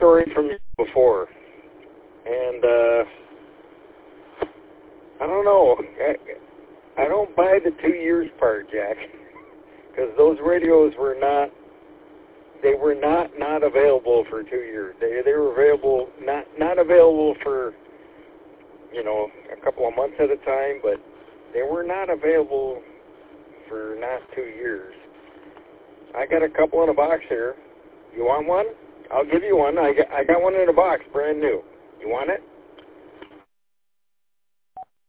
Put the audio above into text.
story from before, and I don't know. I don't buy the 2 years part, Jack, because those radios were not. They were not available for 2 years. They were available not available for a couple of months at a time, but they were not available for not 2 years. I got a couple in a box here. You want one? I'll give you one. I got one in a box, brand new. You want it?